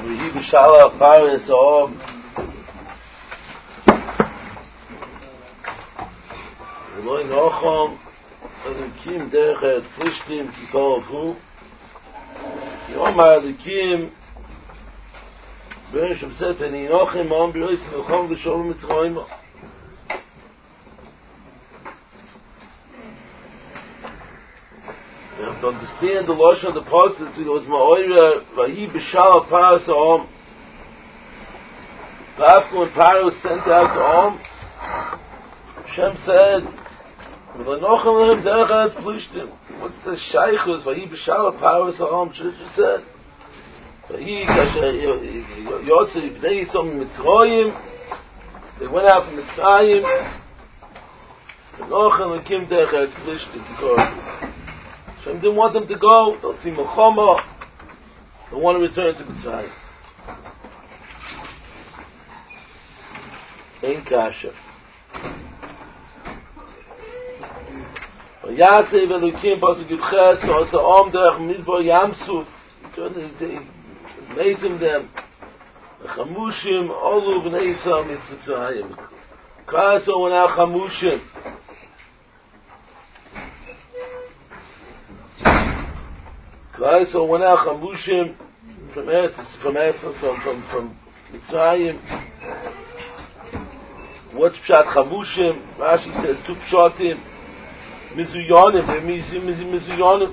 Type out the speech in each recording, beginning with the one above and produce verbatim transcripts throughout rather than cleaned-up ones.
V'hi b'shala paris ha'om V'loi nochom Elokim derech et plishtim ki kolafu Ki omar Elokim Ben Shem said V'ni nochim ma'am b'yoyis v'chom v'sholom mitzrayim You have to understand the Lashon of the Apostles. It was Ma'oira V'hi b'shala paris ha'om After when Paro was sent out to Om, Hashem said, "V'lanochem lehem derech eretz plishtim." What's the shaychus? V'hi b'shala Paro ha'om. Should you said? V'hi kasher yotze b'nei Yisrael Mitzrayim. They went out from Mitzrayim. V'lanochem lehem derech eretz plishtim. Because Hashem didn't want them to go. They'll see Milchama. They want to return to Mitzrayim. Ein kasher. V'yaseh v'elukim pasuk yudches osa om derech midbar yamsuf. He made them. V'chamushim olu b'nei Yisrael mitzrayim. Klaso went out chamushim. Klaso went out chamushim from Eretz from from from from Mitzrayim. What's Pshat Chamushim? Rashi says two Pshatim. Mizuyanim. They're Mizuyanim.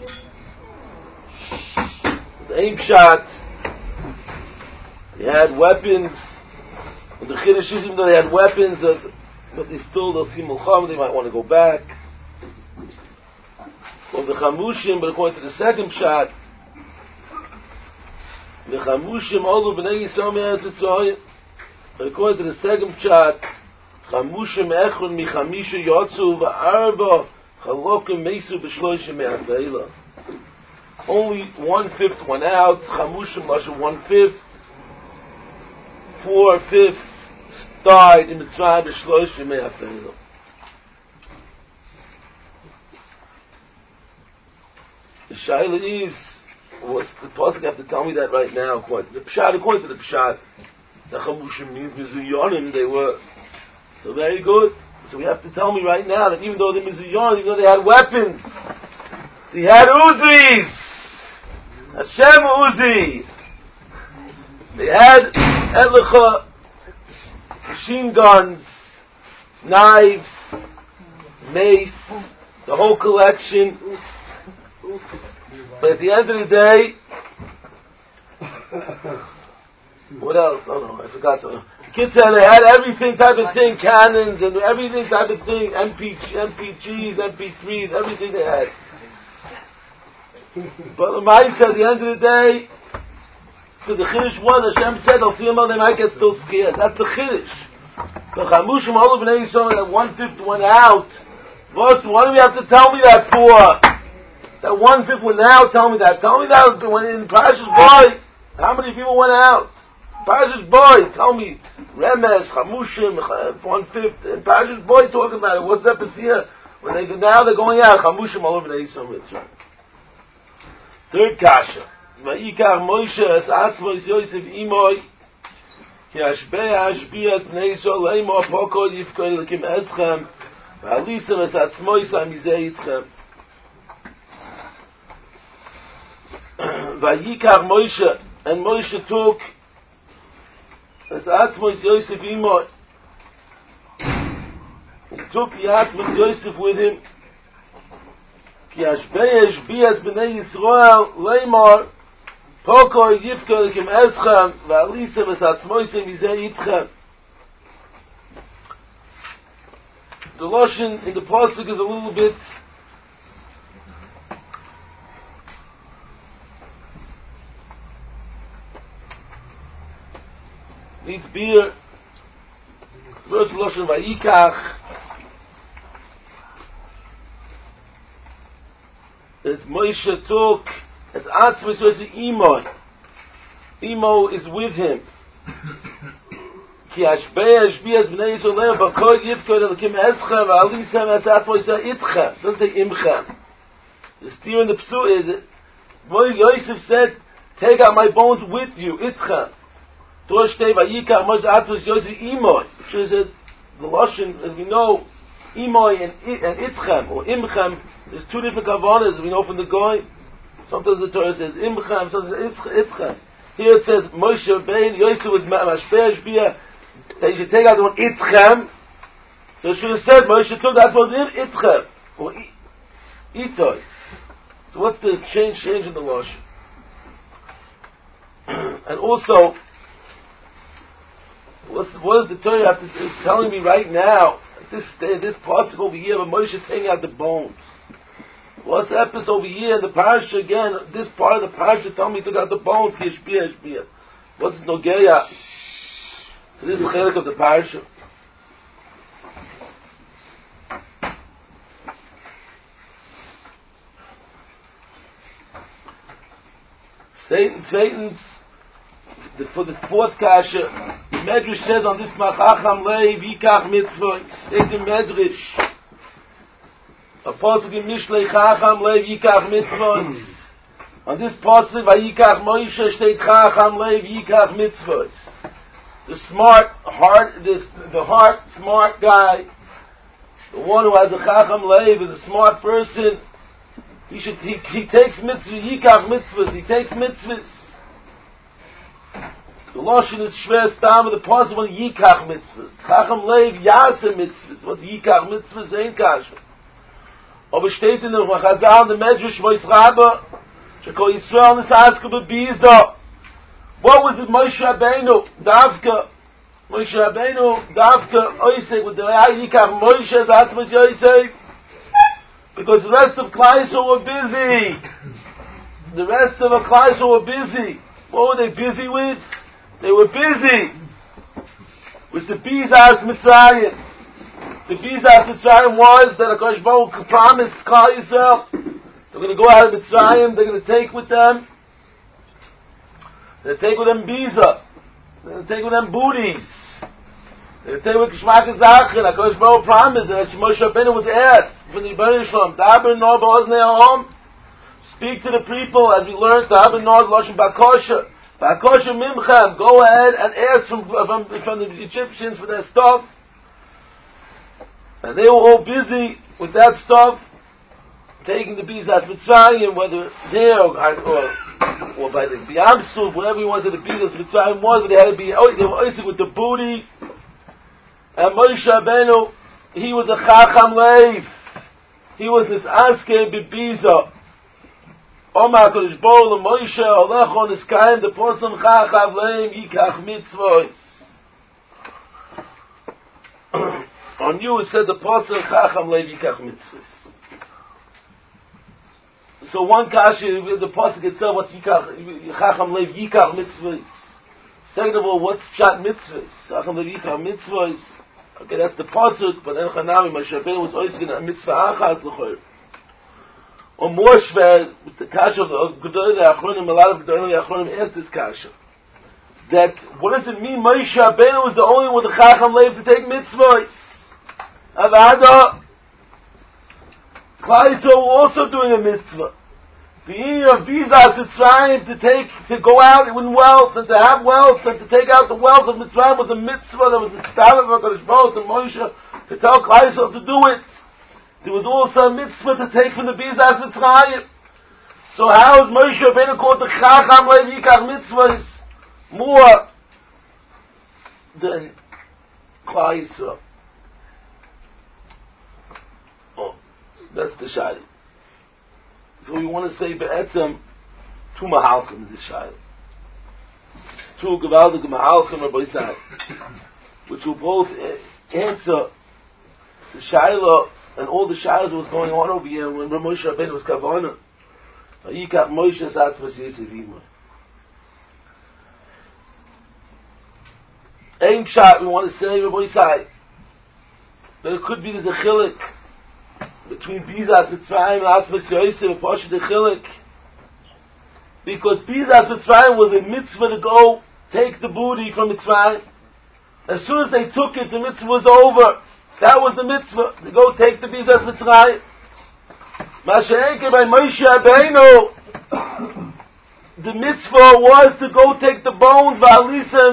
The Ein Pshat. They had weapons. And the Chiddush is, even though they had weapons, uh, but they still, they'll see Mulcham, they might want to go back. Or the Chamushim, but according to the second Pshat, the Chamushim, all of Bnei Yisrael Me'eretz Mitzrayim. But according to the second Pshat, Chamushim echon michamisha yotzu va'arba chalokim mesu b'shloishim me'afeila. Only one-fifth went out. Chamushim lasha one-fifth. Four-fifths died in Mitzrayim b'shloishim me'afeila. The shaila is, what's the pasuk have to tell me that right now? According to the Pshat, according to the Pshat, the Chamushim means Mizuyanim, they were. So very good. So we have to tell me right now that even though the Mizuyon, even though they had weapons, they had Uzis, Hashem Uzi, they had Elicha, machine guns, knives, mace, the whole collection. But at the end of the day, what else? Oh no, I forgot something. Kids said they had everything type of thing, cannons and everything type of thing, M P Gs, M P threes, everything they had. But the Mai said at the end of the day, so the Chiddush one, Hashem said, I'll see them all, they might get still scared. That's the Chiddush. The Chamushim, all of Bnei Yisrael, that one-fifth went out. What do we have to tell me that for? That one-fifth went out, tell me that. Tell me that when in Parashas Boy, how many people went out? Parashas Boy, tell me. Remes, Chamushim, one-fifth. In Parashas Boy, talking about it. What's that here? When they now they're going out, Chamushim all over the Yisrael Mitzrayim. Third kasha. Vayikach Moshe es atzmos Yosef imoy ki ashbei ashbias bnei Yisrael leimor pokol yifkoi lekim etzchem v'alisem es atzmos amizeh itchem. Vayikach Moshe, and Moshe took es atzmos Yosef imoy. He took the atzmos Yosef with him. Ki ashbei ashbias bnei Yisrael leimor Poko yifka lekim eschem v'alisa v'satzmoisem yizeh yitchem. The Lashon in the pasuk is a little bit needs beer. First Lashon vayikach. That Moshe took as atzmos was the imo. Imo is with him. Ki ashbei ashbias bnei Yisrael b'kol yifkod lekim eschem v'alisem es atzmos itchem. Doesn't say imchem. The steer in the psu is Yosef said, "Take out my bones with you, itchem." Dort steht, Vayikach Moshe Atzmas Yosef Imoy, which is a, the Lashon, as we know, Imoy and, and Itchem, or Imchem, there's two different kavanas, we know from the Goy. Sometimes the Torah says Imchem, sometimes it says Itchem. Here it says, Moshe Rabbeinu, Yosef was Mashpeh Shbiyah, that you should take out the one Itchem. So it should have said, Moshe took that was in Itchem, or Itoy. So what's the change, change in the Lashon? And also, what's, what is the Torah have to, is telling me right now? At this stage, this pasuk over here, but Moshe taking out the bones. What's the episode over here in the parasha again? This part of the parasha tell me he took out the bones. Yishbiyah, Yishbiyah. What's Nogeya? So this is the chelik of the parasha. Satan, Satan's the, for the fourth kasha, the Medrash says on this Machacham Leiv Yikach Mitzvot. State the Medrash. A pasuk in Mishlei Chacham Leiv Yikach Mitzvot. On this pasuk Vayikach Moshe state Chacham Leiv Yikach Mitzvot. The smart heart, this the heart smart guy, the one who has a Chacham Leiv is a smart person. He should he, he takes mitzvah Yikach mitzvahs. He takes mitzvahs. The Lashon is Shver Stam of the possible Yikach mitzvahs. Chacham Leiv Yaseh mitzvahs. What's Yikach mitzvahs? Ain't kasha. Aber steht in der Chazal in the Medrash Moshe Rabba Shekol Yisrael Nisaska Bebiza. What was it Moshe Rabbeinu Davka Moshe Rabbeinu Davka Oisek with the Yikach Moshe Zatmas Yosef? Because the rest of Klai Yisrael were busy. The rest of the Klai Yisrael were busy. What were they busy with? They were busy with the Bizas Mitzrayim. The Bizas Mitzrayim was that HaKadosh Baruch Hu promised Klal Yisrael they're going to go out of Mitzrayim, they're going to take with them, they're going to take with them Biza, they're going to take with them booties, they're going to take with Kishmak Zachin. HaKadosh Baruch Hu promised that Moshe Rabbeinu was asked from the Rebbeinu Shalom, Daber Nor Ba'oznei Ha'om, speak to the people, as we learned, Daber Nor Lashon Bakosha, Bakosha Mimchem, go ahead and ask from, from, from the Egyptians for their stuff. And they were all busy with that stuff, taking the Bizas Mitzrayim, whether there or, or, or by the B'Yamsuf, whatever he wanted the Bizas Mitzrayim was, but they had to be, they were also with the booty. And Moshe Rabbeinu, he was a Chacham Leiv. He was this Aske Bibiza. Omar Kodesh Bol Moshe Olechon is kind the person Chacham Leiv Yikach Mitzvos. On you it said the pasuk Chacham Leiv Yikach Mitzvos. So one kasha, the pasuk itself, what's Yikach Chacham Leiv Yikach Mitzvos? Second of all, what's Pshat Mitzvos? Chacham Leiv Yikach Mitzvos. Okay, that's the pasuk, but then Chanami Moshe Rabbeinu was always going to mitzvah achas l'chol. Or more shver, the kasha of Gedolei Achronim, a lot of Gedolei Achronim asked this kasha. That, what does it mean Moshe Rabbeinu was the only one with the Chacham Leiv to take mitzvahs? Avada, Klal Yisrael were also doing a mitzvah. The year of Bizas Mitzrayim to take, to go out with wealth and to have wealth and to take out the wealth of Mitzrayim was a mitzvah. There was a tablet of HaKadosh Baruch Hu to Moshe to tell Klal Yisrael to do it. There was also a mitzvah to take from the Bizas Mitzrayim. So how is Moshe Rabbeinu called the Chacham Leiv Yikach Mitzvahs more than Klal Yisrael? Oh, that's the shayla. So we want to say be'etzem two mahalchim in this shayla. Two gewaldige mahalchim Rabbi Yisrael, which will both answer the shayla and all the shaylas that was going on over here when Moshe Rabbeinu was kavanah. Yikach Moshe Atzmas Yosef Imoy. Ein pshat we want to say Rabbi Yisrael, but it could be there's a chilik between Bizas Mitzrayim and Atzmas Yosef and Pasha the Chilik, because Bizas Mitzrayim was a mitzvah to go take the booty from Mitzrayim. As soon as they took it, the mitzvah was over. That was the mitzvah, to go take the Bizas Mitzrayim. Masha'enke by Moshe Rabbeinu, the mitzvah was to go take the bones, Va'alisem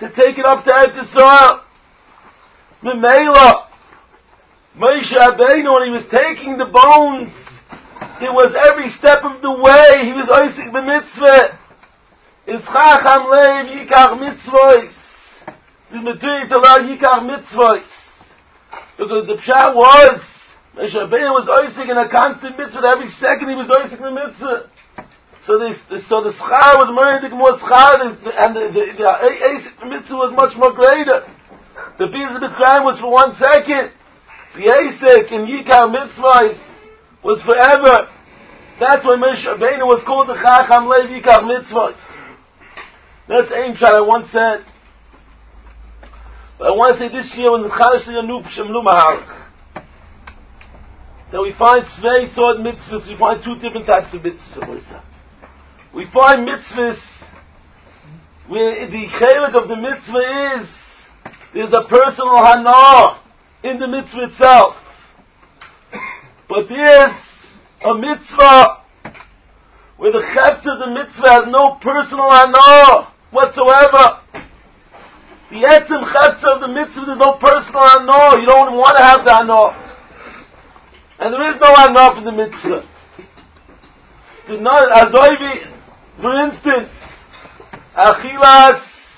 to take it up to Eretz Yisrael. Memela, Moshe Rabbeinu, when he was taking the bones, it was every step of the way, he was oisik b'mitzvah. Is chacham leiv yikach mitzvahs. This material to allow yikach mitzvahs. Because the pshat was, Moshe Rabbeinu was oisik in a constant mitzvah, every second he was oisik in the mitzvah. So this, so the schar was more, more schar, and the, the, the, the mitzvah was much more greater. The piece of the time was for one second. The Asik and Yikar Mitzvahs was forever. That's why Moshe Rabbeinu was called the Chacham Lev Yikar Mitzvahs. That's Ein Shad I once said. But I want to say this year when the Chadash Yanub Shemlu Maharach, that we find Tzvei Tzod Mitzvahs, we find two different types of mitzvahs. We find mitzvahs where the chelik of the mitzvah is there's a personal hana in the mitzvah itself. But there's a mitzvah where the chetz of the mitzvah has no personal hana whatsoever. The etzem chetz of the mitzvah, there's no personal hana. You don't want to have the hana. And there is no hana for the mitzvah. The azoivi, for instance, achilas,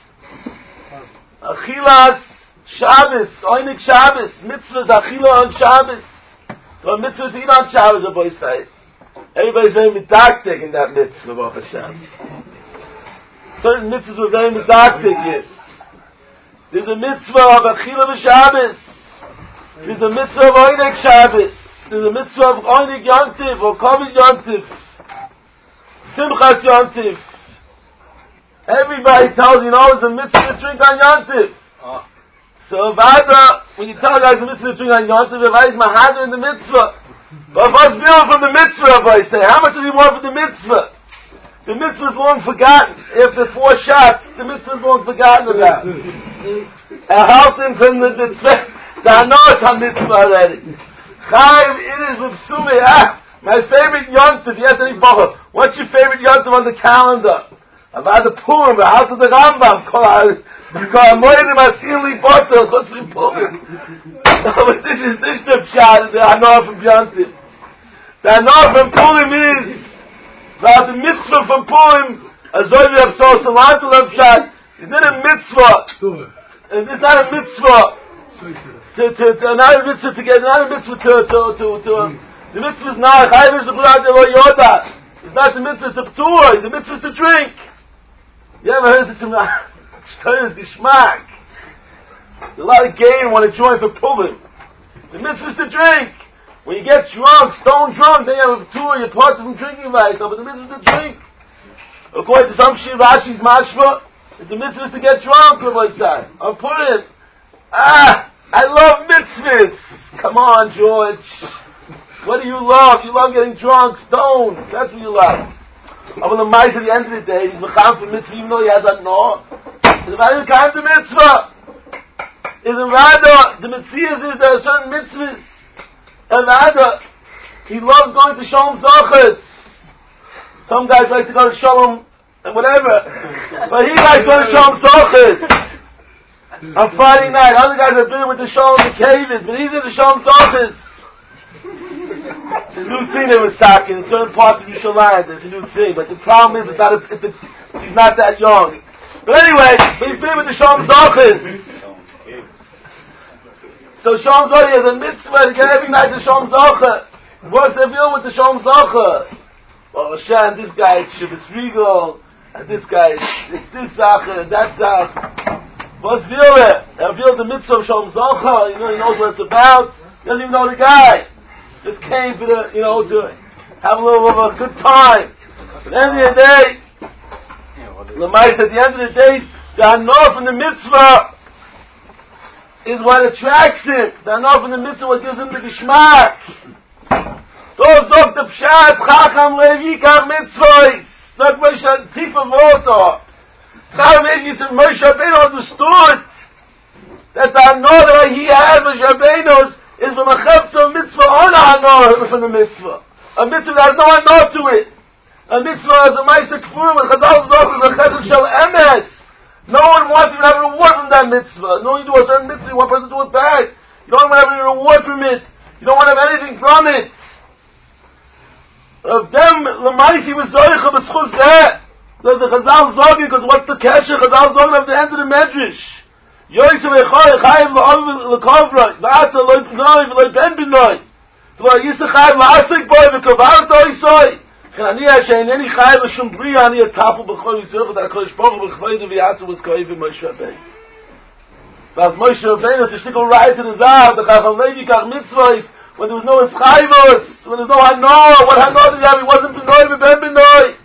Achilas Shabbos, Oinik Shabbos, mitzvahs Achila on Shabbos. So a mitzvah to eat on Shabbos, a boy says. Everybody's very medactic in that mitzvah, Baruch Hashem. Certain mitzvahs were very medactic here. There's a mitzvah of Achila b'Shabbos. There's a mitzvah of Oinik Shabbos. There's a mitzvah of Oinik Yontif, or Kovit Yontif. Simchas Yontif. Everybody tells you, know, it's a mitzvah to drink on Yontif. Oh. So, Vada, when you tell guys a mitzvah to drink on Yontif, everybody's mahadr in the mitzvah. But what's real from the mitzvah, if I say? How much does he want for the mitzvah? The mitzvah is long forgotten. After four shots, the mitzvah is long forgotten about. I helped him from the mitzvah. I know it's a mitzvah already. Chaim, it is with Sumi. Ah, my favorite Yontif. Yes, any bacher. What's your favorite Yontif on the calendar? About the Purim, the house of the Rambam, because I'm more than my sealy bottle, what's the Purim? But this is, this is the pshat, the Hanor from Yontif. The Hanor from Purim is, that the mitzvah from Purim, as though we have so salantul of pshat, it's not a mitzvah. It's not a mitzvah. To, to, to, not a mitzvah to get, not a mitzvah to, to, to, to, the mitzvah is not, it's not the mitzvah to p'tur, the mitzvah is to drink. You ever heard of some Shtoyers Gishmak? There's a lot of game want to join for Purim. The mitzvah is to drink. When you get drunk, stone drunk, then you have a tour, you're part from drinking right, but the mitzvah is to drink. According to some Shir Rashi's mashma, the mitzvah is to get drunk, Rabbi Tzai. On Purim. Ah, I love mitzvahs. Come on, George. What do you love? You love getting drunk, stoned. That's what you love. But the mice at the end of the day, he's mecham for mitzvah, even though he has a no. He's about to come to mitzvah. Is a rather, the mitzvah is there are certain mitzvahs. And rather, he loves going to Shalom Zachas. Some guys like to go to Shalom, whatever. But he likes going to Shalom Zachas. On Friday night, other guys are doing with the Shalom Mekavis, but he's in the Shalom Zachas. It's a new thing they were talking in certain parts of Yerushalayim. It's a new thing, but the problem is it's not. It's, it's, she's not that young. But anyway, he's been with the Shalom Zachas. So Shalom Zachas has a mitzvah to get every night to Shalom Zachas. What's the deal with the Shalom Zachas? Well, Hashem, this guy is Shabbos Regal, and this guy is it's this Zachas and that Zachas. What's the deal there? They reveal the mitzvah of Shalom Zachas. You know, he knows what it's about. He doesn't even know the guy. Just came for the, you know, to have a little of a good time. At the end of the day, Lamais, at the end of the day, the Hanor from the mitzvah is what attracts him. The Hanor from the mitzvah what gives him the Gishmak. Those of the Pshat, Chacham Lev Yikar Mitzvahs. Not Moshe, tiefer Worte. Chacham Lev Yikar Moshe Rabbeinu understood that the Hanor that he had, Moshe Rabbeinu's, is from a chefza mitzvah on a hanor from the mitzvah. A mitzvah that has no hanor to it. A mitzvah has a ma'aseh kfurim, and Chazal Zohar is a chesed shel emes. No one wants to have a reward from that mitzvah. No, you do a certain mitzvah, you want a person to do it back. You don't want to have any reward from it. You don't want to have anything from it. Of them, Lamaisi was Zoicha b'schus that. The Chazal Zogin, because what's the Kesher? Chazal Zogin at the end of the Medrash. Yosef Echoi, Chayiv L'Kovra, V'ata Loi P'noi, V'loi Ben B'noi. V'loi Yisach Chayiv L'Asik Boi, V'Kovar Toisoi. Chananiah She'ineni Chayiv L'Shum Briya, Ani Atapu B'choi Yisroch, That HaKadosh Baruch Hu B'chvoid V'yatzu was Koiv Moshe Rabbeinu. V'az Moshe Rabbeinu, it's a shtickle right to the Zav, the Chacham Levi Kach Mitzvahs, when there was no Eschayvos, when there was no Hanoah. What Hanoah did he have? He wasn't B'noi V'ben B'noi.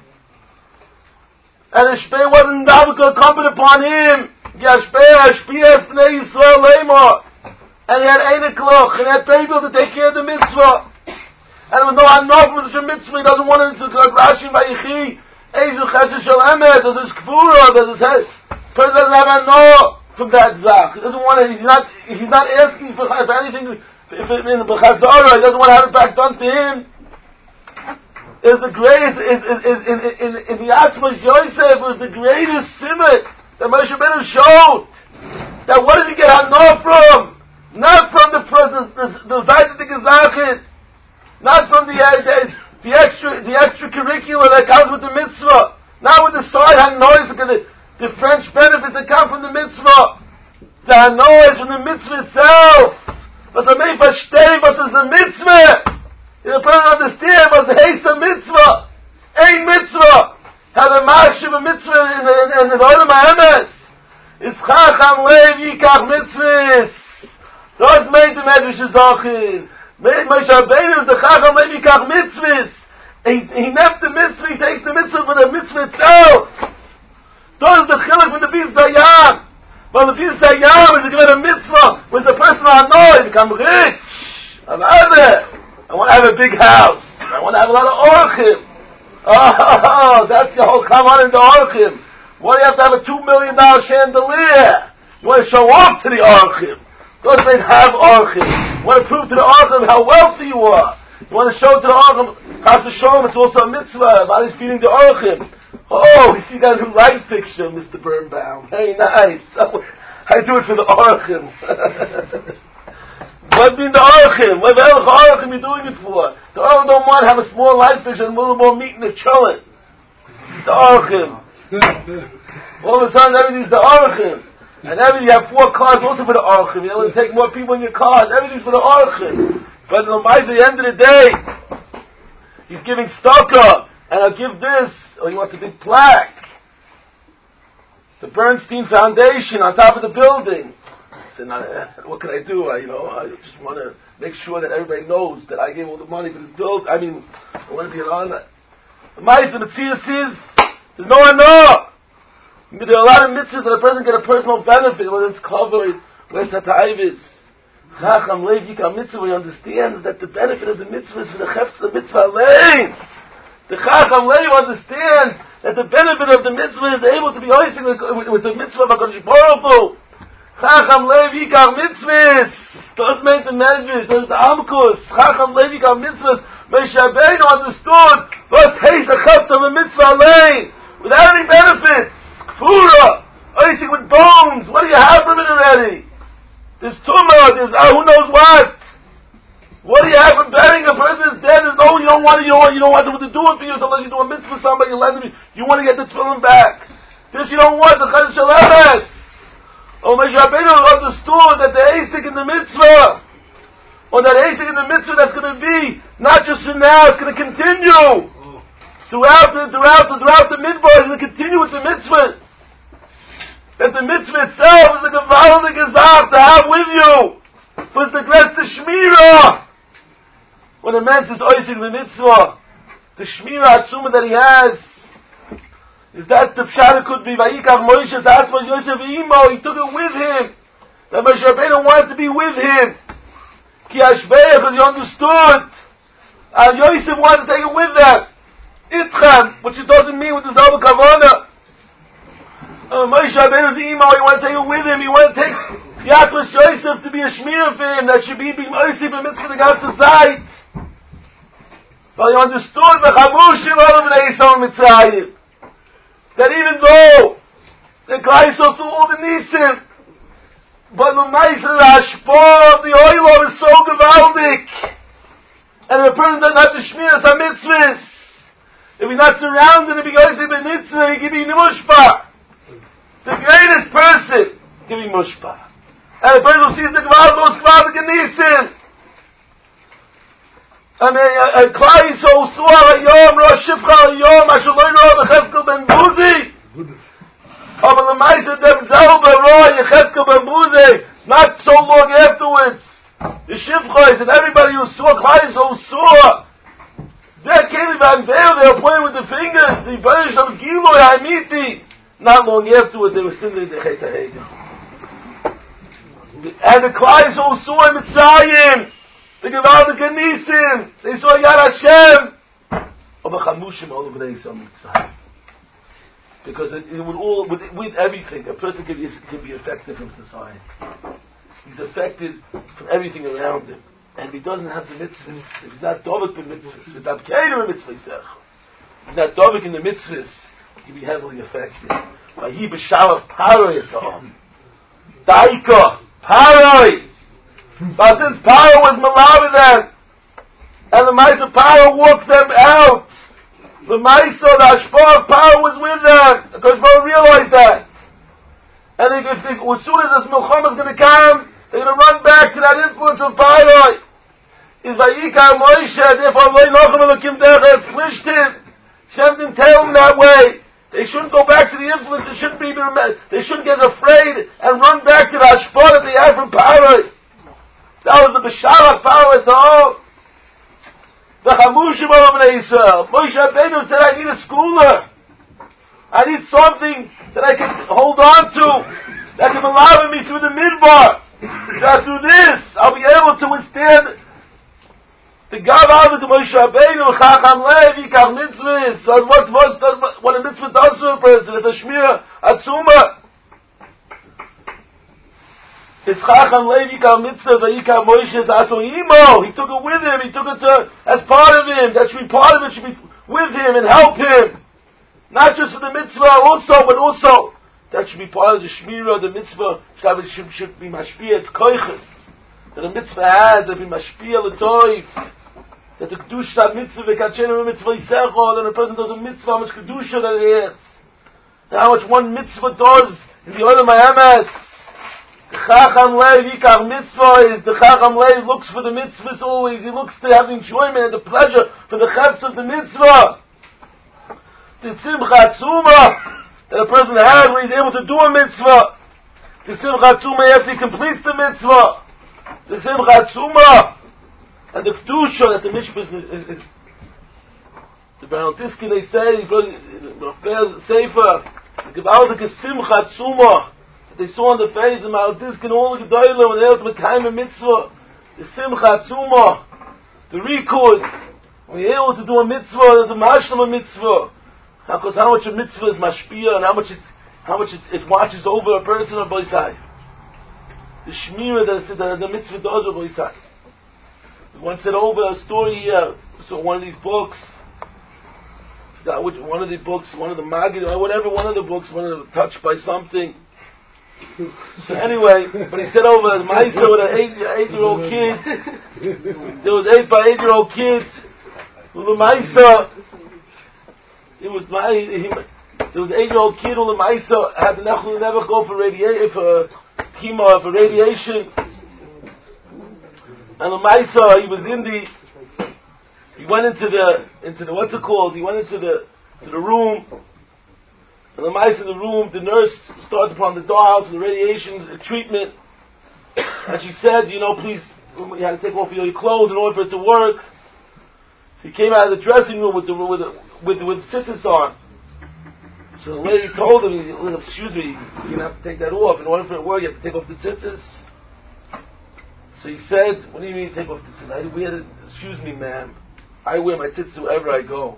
And Hashpeh wasn't Davika accompanied upon him. Yashpeh Hashpeh B'nei Yisrael Leimor. And he had Einik Loch, and he had people to take care of the mitzvah. And there was no Hanoah from the mitzvah. He doesn't want it to like Rashi and Vayichi. Ezu Chesed Shel Emet, there's his Kfura, there's his head. Person doesn't have Hanoah from that Zach. He doesn't want it, he's not, he's not asking for, for anything, if it, in the B'chazorah, he doesn't want to have it back done to him. Is the greatest, is, is, is, in, in, in the Atzmos Yosef was the greatest simmet that Moshe Rabbeinu showed. That what did he get Hanoah from? Not from the, the, the, the Zayt the Gezachet. Not from the, uh, the, the extra, the extracurricular that comes with the mitzvah. Not with the side Hanoah, the, the French benefits that come from the mitzvah. The Hanoah is from the mitzvah itself. Was a mei verstehen, was is a mitzvah. The person understand was the haste of mitzvah. Ein mitzvah. How the marshiv a mitzvah in the, in the Olam HaEmes. It's chacham lev yikach mitzvahs. Those made the Medrash Zochin. Moshe Rabbeinu is the chacham lev yikach mitzvahs. He, he left the mitzvah, he takes the mitzvah for the mitzvah itself. Those the chiluk from the Bis Dayam. Well, the Bis Dayam is a great mitzvah. When the person I know, he become rich. I'm out there. I want to have a big house. I want to have a lot of orchim. Oh, that's the whole come on in the orchim. Why do you have to have a two million dollar chandelier? You want to show off to the orchim. Those men have orchim. You want to prove to the orchim how wealthy you are. You want to show to the orchim, Chas v'Sholom, it's also a mitzvah. About his feeding the orchim. Oh, we see that new light fixture, Mister Birnbaum. Very nice. I do it for the orchim. What mean the Orchim? What the Orchim are you doing it for? The Orchim don't want to have a small light fish and a little more meat in the cholent. The Orchim. All of a sudden everything's the Orchim. And everything, you have four cars also for the Orchim. You don't want to take more people in your cars. Everything's for the Orchim. But at the end of the day, he's giving stocker. And I'll give this. Or he wants a big plaque. The Bernstein Foundation on top of the building. And I, what can I do? I, you know, I just want to make sure that everybody knows that I gave all the money for this build. I mean, I want to be an honor. The mice and the tzias is, there's no one know. There are a lot of mitzvahs that a person get a personal benefit, whether it's covered, whether it's hatayvis. Chacham Lev Yikach mitzvah, he understands that the benefit of the mitzvah is for the chefs of the mitzvah alone. The Chacham Lev understands that the benefit of the mitzvah is able to be hoisting with, with the mitzvah of HaKadosh Baruch Hu. Chacham Lev Yikach mitzvahs. Those made the Medrash. Those the Amkus. Chacham Lev Yikach mitzvahs. Moshe Rabbeinu understood. Those haste the chutz of a mitzvah alone, without any benefits. Kfura. Oising with bones. What do you have from it already? There's tumah. There's uh, who knows what. What do you have from burying a person who's dead? There's no, you don't want to, you don't want, you don't want someone to do it for you. So unless you do a mitzvah for somebody, you let them, you want to get the tefillin back. This you don't want. The Chesed Shel Emes. Oh, Moshe Rabbeinu understood that the Asik in the mitzvah, or that Asik in the mitzvah that's going to be, not just for now, it's going to continue. Throughout the, throughout the, throughout the midbar, it's going to continue with the mitzvahs. That the mitzvah itself is the Geval and the Gezach to have with you. Was the Gres the Shmirah. When a man says Asik in the mitzvah, the Shmirah Atzuma that he has, is that the pshat could be Vayikach Moshe Atzmos Yosef Imo? He took it with him. That Moshe Rabbeinu wanted to be with him. Ki Ashbeach, because he understood. And Yosef wanted to take it with them. Itchan, which it doesn't mean with the Zalba Kavana. Uh, Moshe Rabbeinu's Imo, he wanted to take it with him. He wanted to take Yatzmos Yosef to be a shmir for him. That should be being Moshe b'mitzvah the ganze Zeit. But he understood the Chamushim of the Esau Mitzrayim. That even though The Klal Yisrael saw all the Nisim. But the Meiser, the Ashpor of the Oilo is so gewaldig. And if a person doesn't have the Shmiras HaMitzvahs, if he's not surrounded, if he goes to the Mitzvah, he can be Mushpa. The greatest person can be Mushpa. And the person who sees the Gewalt, most Gewaldig in Nisim. I mean, a Klal Yisrael Su'al HaYom, Rosh Shivcha HaYom, Asher Lo Yirah B'Cheskel Ben Buzi. Aber the Meiser dem selber Roy Yecheskel Ben Buzi, not so long afterwards, the Shivchos and everybody who saw Klal Yisrael who saw, they came and they were pointing with the fingers, the Baruch of Giloy Hamiti. Not long afterwards, they were sitting in the Chet HaHegel. And the Klal Yisrael who saw in Mitzrayim, the Gevaldik Nisim, they saw Yad Hashem. Aber Chamushim all over there saw Mitzrayim. Because it, it would all, with, with everything, a person can be, can be affected from society. He's affected from everything around him. And if he doesn't have the mitzvahs, if he's not dovik in mitzvahs, with abkeinu in mitzvahs, he's not dovik in the mitzvahs, he'll be heavily affected. But he b'shalach paroi yisahom. Daika, paroi! But since Paro was malav them, and the mice of Paro walked them out, the mice of the Ashpor of Paro was with them, because Paro realized that. And they, if they, as soon as this Milchama is going to come, they're going to run back to that influence of Paro. Is Vayikar Moshe, therefore Loi Nochem Elokim Derech Plishtim. Shem didn't tell them that way. They shouldn't go back to the influence, they shouldn't be, they shouldn't get afraid and run back to the Ashpor that they had from Paro. That was the Bishalach Paro as a whole. The Chamushim of Bnei Yisrael. Moshe Rabbeinu said, I need a schooler. I need something that I can hold on to, that can allow me through the midbar. That through this, I'll be able to withstand the Gav of the Moshe Rabbeinu, Chacham Lev, Yikach Mitzvahs. So what, what, what a mitzvah does to a person, it's a Shmir, Atzuma. It's Chacham Levi Kal Mitzvah Vayikar Moshe Aso Imo. He took it with him. He took it to, as part of him. That should be part of it. Should be with him and help him. Not just for the mitzvah also, but also that should be part of the shmirah, the mitzvah. Should, should be mashpia. It's koiches that a mitzvah has. That be mashpia l'toiv. That the kedusha mitzvah v'kachenu mitzvah yisecho. Then a person does a mitzvah, how much kedusha that it has. And how much one mitzvah does in the other ma'amas. Chacham Lev Yikach Mitzvah is the Chacham Lev looks for the mitzvahs always. He looks to have enjoyment and the pleasure for the chefs of the mitzvah. The Simcha Tzuma that a person has when he's able to do a mitzvah. The Simcha Tzuma after he completes the mitzvah. The Simcha Tzuma and the Kedusha that the Mishpah is, is, is the Baron Tiskin they say, the Sefer, the Gevaldik is Simcha Tzuma. They saw on the face of Maldisk and all the Gedolim and they had to become a mitzvah. The Simcha Tzuma, the Rikud, when you're able to do a mitzvah, the Mashlam a mitzvah. Because how much a mitzvah is mashpia and how much it, how much it, it watches over a person on Boisai. The Shmira that the, the mitzvah does on Boisai. We once said over a story here, so one of these books, that which, one of the books, one of the Magid, or whatever, one of the books, one of the touched by something. So anyway, but he said over as Maisa with an eight, eight-year-old kid. There was eight by eight-year-old kid. Ula Maisa. It was my. He, there was an eight-year-old kid. Ula Maisa had the nechul never go for radiation, for chemo, for radiation. And Ula Maisa, he was in the. He went into the into the what's it called? He went into the to the room. And the mice in the room, the nurse started upon the dollhouse and the radiation treatment. And she said, you know, please, you had to take off your clothes in order for it to work. So he came out of the dressing room with the with the, with the, with the tzitzis on. So the lady told him, excuse me, you're going to have to take that off. In order for it to work, you have to take off the tzitzis. So he said, what do you mean take off the tzitzis? I wear the, excuse me, ma'am, I wear my tzitzis wherever I go.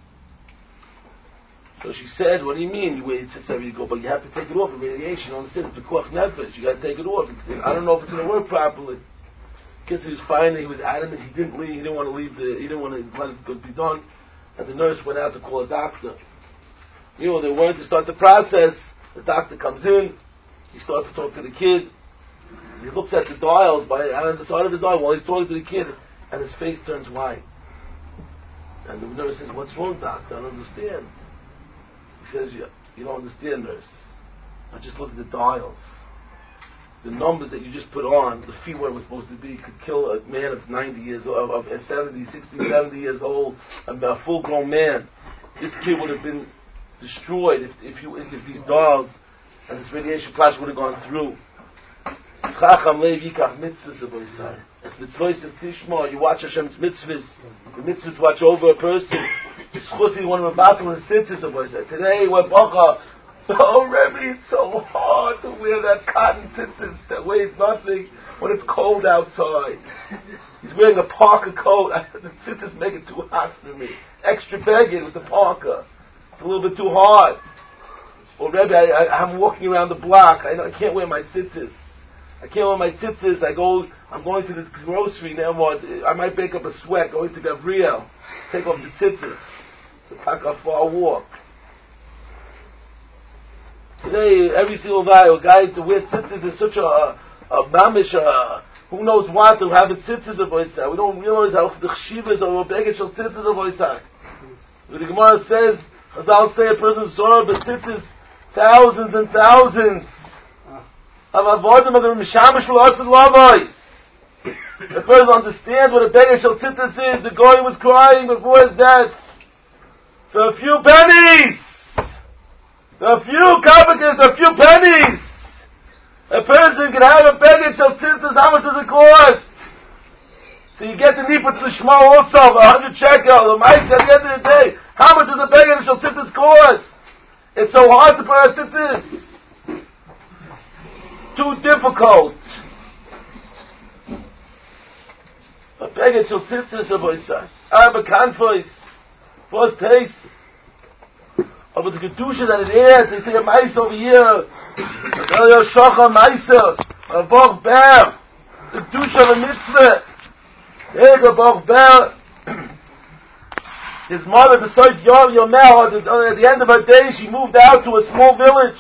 So she said, what do you mean you wear your tzitzis wherever you go? But you have to take it off for radiation. You understand? It's the koach nefesh. You got to take it off. I don't know if it's going to work properly. Because he was fine. He was adamant. He didn't leave. He didn't want to leave the. He didn't want to let it be done. And the nurse went out to call a doctor. You know, they wanted to start the process The doctor comes in, he starts to talk to the kid, he looks at the dials by on the side of his eye while he's talking to the kid, and his face turns white. And the nurse says, "What's wrong, doctor? I don't understand." He says, "You, you don't understand, nurse. I just look at the dials. The numbers that you just put on, the fee where it was supposed to be, could kill a man of ninety years old, of, of seventy, sixty, seventy years old, a full-grown man. This kid would have been destroyed if, if, you, if these dials and this radiation flash would have gone through." Chacham leiv yikach mitzvahs aboisai. As mitzvahs of Tishma, you watch Hashem's mitzvahs. The mitzvahs watch over a person. Chusi one of the battle and sitters aboisai. Today we're bacha. Oh, Rebbe, it's so hard to wear that cotton tzitzis that weighs nothing when it's cold outside. He's wearing a parka coat. The tzitzis make it too hot for me. Extra begging with the parka. It's a little bit too hard. Well, Rebbe, I, I, I'm walking around the block. I, I can't wear my tzitzis. I can't wear my tzitzis. I go, I'm going to the grocery now. I might break up a sweat going to Gabriel. Take off the tzitzis. It's a pack of far walk. Today, every single guy, a guy to wear tzitzis is such a, a, a mamish, a, who knows what, to have a tzitzis of Oisai. We don't realize how the chshivas or a beggar shall tzitzis of Oisai. The Gemara says, as I'll say, a person saw but tzitzis, thousands and thousands of avodim of the mishamish v'lasad lavoi. The person understands what a beggar shall tzitzis is. The guy was crying before his death for a few pennies. A few kabakas, a few pennies. A person can have a baggage of tzitzis. How much does it cost? So you get the nipa to the shema also, a hundred shekel, the mice at the end of the day. How much does a baggage of tzitzis cost? It's so hard to put a tzitzis. Too difficult. A baggage of tzitzis, a boy say. I have a convoice. First taste. Aber the Kedusha that it is, they say a mice over here, a shocha mice, a boch bear, the Kedusha of a mitzvah, hey, a boch bear. His mother, besides Yom Yomel, at the, at the end of her day, she moved out to a small village.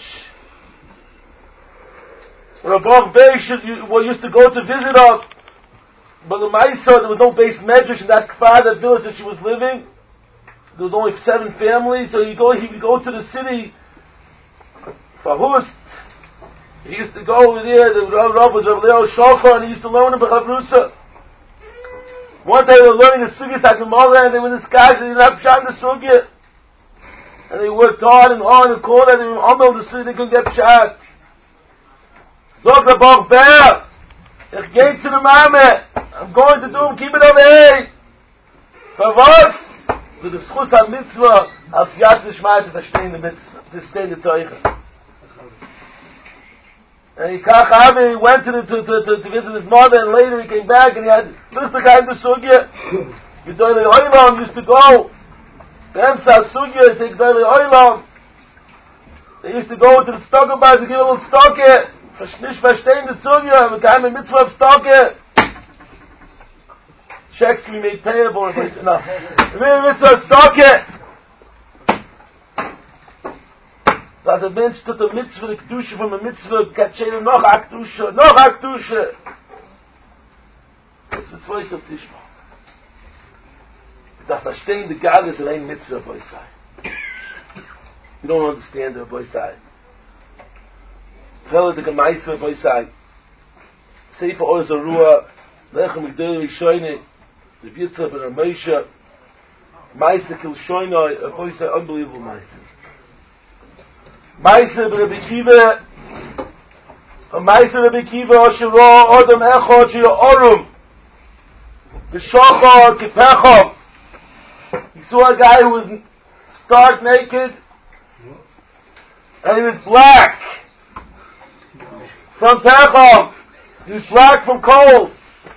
Where a boch bear should, well, used to go to visit her, but the mice, there was no base medrash in that kfar, that village that she was living. There was only seven families, so you go, he would go to the city for Hust. He used to go over there, the Rav was Rav Leo Shofar, and he used to learn in Bechavrusa. One day they were learning the Sugya Sakamala, and they were discussing, they didn't have Pshat in the Sugya. And they worked hard and hard and called, and they were humbled the Sugya, they couldn't get Pshat. Zog the Bach Bear, ich gehe to the Mame, I'm going to do him, keep it over here. For what? With the schus ha-mitzvah, als yad l'shmai to verstehen the mitzvah, to stay the teuchen. And he kach Avi, he went to, the, to, to, to, to visit his mother, and later he came back, and he had, this is the guy in the sugya, G'dolei Olam used to go, B'emsa sugya, he said, G'dolei Olam, they used to go to the stocker bar to give a little stocker, nicht verstehen the sugya, we came in mitzvah of stocker, checks can be made payable, and they said, no. Mitzvah stocket. That's a mensch to the mitzvah, the kedusha from a mitzvah, katshena noch a kedusha, noch a kedusha. That's the twice of Tishma. That verstehen the God is an mitzvah, boy say. You don't understand it, boy say. Pelle the gemaisa, boy say. Sefer Or Zarua, Lechem G'dei Rishoyne, the Yitzhak and Ramesha, Maisa Kil Shoynoi, a boy say, unbelievable Maisa. Maisa Rabbi Kiva, a Maisa Rabbi Kiva, Oshiro, Odom Echot, Shio Orum, B'Shochor, Kipechov. He saw a guy who was stark naked, and he was black. From Pechov. He was black from coals.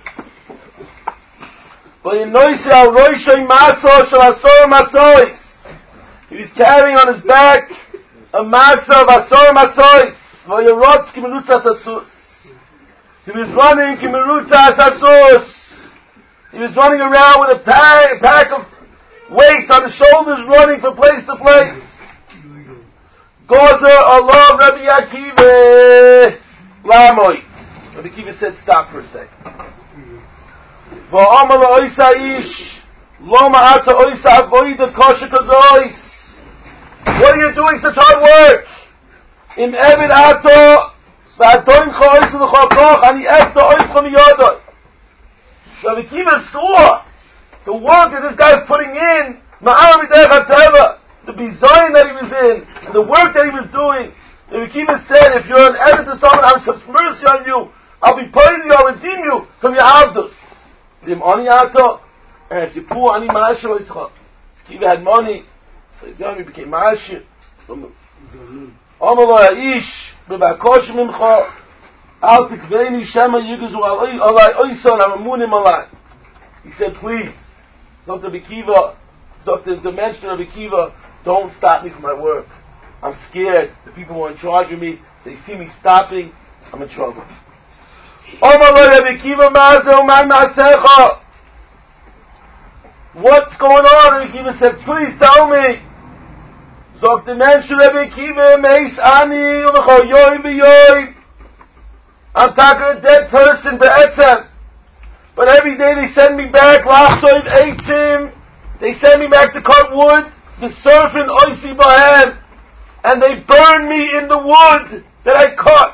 But in Noisei al Roishoi Maso Shal Asor Masois, he was carrying on his back a masa of Asor Masois. V'yorotz Kimerutzas Asus. He was running Kimerutzas Asus. He was running around with a pack, a pack of weights on his shoulders, running from place to place. Gozer Allah Rabbi Akiva Lamoy. Rabbi Akiva said, stop for a second. Va'amal oisa ish lo ma'ata oisa avoida kosher kazois. What are you doing such hard work? Im eved ato va'adoin cha oisa l'chokoch ani efta oisa miyodoi. Rabbi Akiva saw the work that this guy is putting in, ma'al midei chateva, the bizayin that he was in, and the work that he was doing. Rabbi Akiva said, if you're an eved to someone, I'll have mercy on you. I'll be paying you, I'll redeem you from your avdus. Dim ani ato, and if you poor ani ma'asher oischa. Akiva had money, so he became ma'asher. Amar ha'ish, bebakosh mimcha, al tikveini shema yigazu alai oison hamamunim alai. He said, please, Zot Rabbi Akiva, Zot the dimension of Rabbi Akiva, don't stop me from my work. I'm scared. The people who are in charge of me, they see me stopping, I'm in trouble. What's going on? Rabbi Akiva said, please tell me. Zok the mention Rabbi Akiva, Meis Ani, Umecho Yoim B'Yoim. I'm talking a dead person, Be'etzem. But every day they send me back, Lachsoiv Eitim. They send me back to cut wood, the serpent Oisi Bahem, and they burn me in the wood that I cut.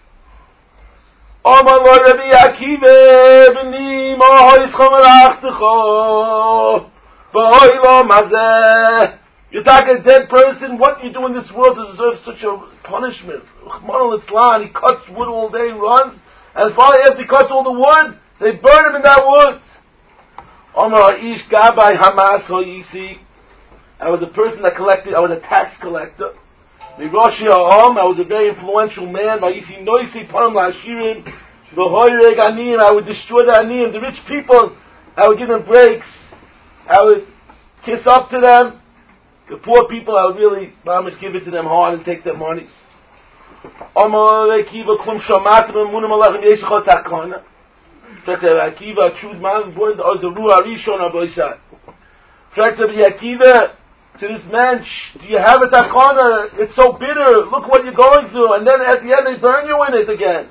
Omar lo Rabbi Akiva, B'ni Mohois Chomerachtecho, V'hoi lo Mazeh. You're talking a dead person, what do you do in this world to deserve such a punishment? Ch'mon Litzlan, he cuts wood all day and runs, and finally after he cuts all the wood, they burn him in that wood. Omar Ish Gabai Hamas Hoyisi. I was a person that collected, I was a tax collector. Miroshi Ha'am, I was a very influential man. Vayisi Noisi Param La'ashirim. V'hoyreg Aniyim, I would destroy the Aniyim. The rich people, I would give them breaks. I would kiss up to them. The poor people, I would really, Mamish, give it to them hard and take their money. Omar Akiva Klum Shomat Memunim Alachim Yeshachot Takana. Akiva, a true man, born as a Ruah Rishon Aboisai. Rabbi Akiva, to this man, do you have a takana? It's so bitter. Look what you're going through. And then at the end, they burn you in it again.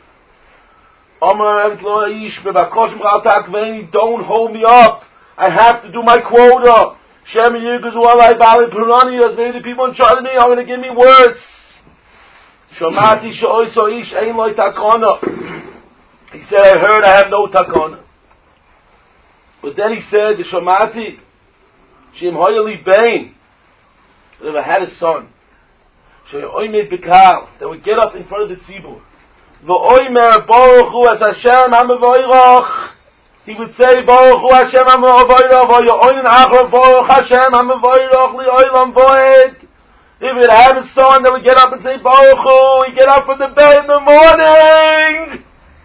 Don't hold me up. I have to do my quota. Maybe the people in charge of me are going to give me worse. He said, I heard I have no takana. But then he said, the Shomati, Shem Hoyali Bain, that if I had a son, that would get up in front of the tzibur, V'oimer Baruch Hu as Hashem HaMevoirach, he would say, Baruch Hu Hashem HaMevoirach, V'yo'oin Achra Baruch Hashem HaMevoirach Li'oilam Voed. He would have a son that would get up and say, Baruch Hu, he'd get up from the bed in the morning,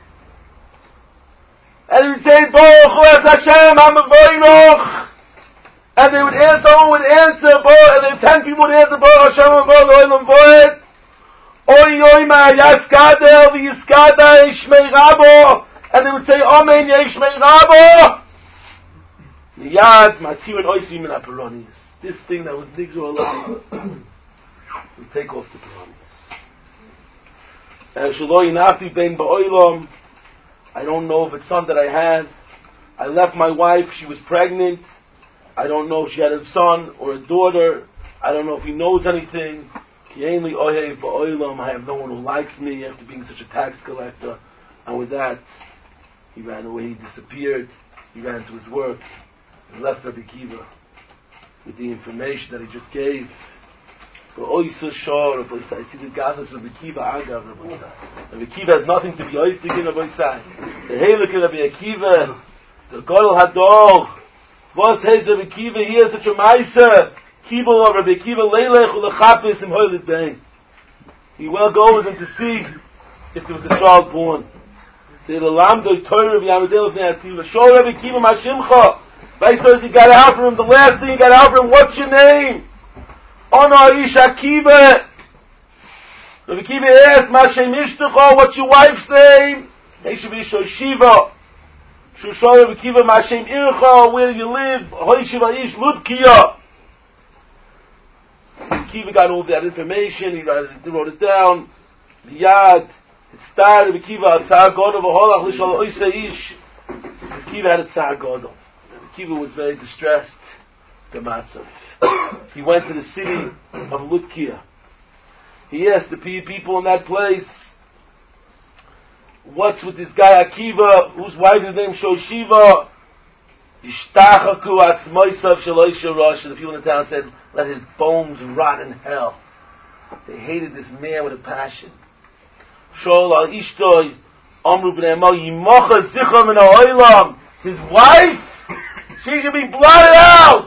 and he would say, Baruch Hu as Hashem HaMevoirach. And they would answer, someone would answer, and then ten people would answer, Baruch Hashem HaMevoirach Voed. Oy oy ma yaskadel v'yiskada ishmei rabo, and they would say, Amen yishmei rabo. Yad matir and oisim in aperonis. This thing that was nigzu alam would take off the peronis. And shelo yinafti bein ba'olam. I don't know if it's something that I have. I left my wife, she was pregnant. I don't know if she had a son or a daughter. I don't know if he knows anything. I have no one who likes me after being such a tax collector. And with that, he ran away, he disappeared, he ran to his work, and left Rabbi Akiva with the information that he just gave. But oh, he's so sure, Rabbi Isai. See the godless Rabbi Akiva, Agav, Rabbi Isai. Rabbi Akiva has nothing to be oisig in, Rabbi Isai. The Heilig of Rabbi Akiva, the Gadol Hador, what says Rabbi Akiva, he has such a meiser. Kibul of Rabbi Akiva leilech ulechapis im hoilit bein. He well goes in to see if there was a child born. Say the lamdoi Torah of Yamadil of Ne'ativa. Show Rabbi Akiva Mashimcha. Vice versa, he got out from him. The last thing he got out from him, what's your name? Ono Ish Akiva. Rabbi Akiva asked, Mashem Ishtacha, what's your wife's name? Neshav Isho Shiva. Shusho Rabbi Akiva Mashem Ircha, where do you live? Hoi Shiva Ish Ludkiya. Kiva got all that information. He wrote it, he wrote it down. Yad. It started Rabbi Kiva Tzar Godel v'holach l'shal oisa ish. Rabbi Kiva had a Tzar Godel. Rabbi Kiva was very distressed. The matzav. He went to the city of Lutkia. He asked the people in that place, "What's with this guy Akiva, whose wife is named Shoshiva?" Yishtachaku atzmoisav shaloisha rosh. The people in the town said, "Let his bones rot in hell." They hated this man with a passion. Shol al ishtoi amru b'nei amal yimocha zichra min ha'olam. His wife, she should be blotted out.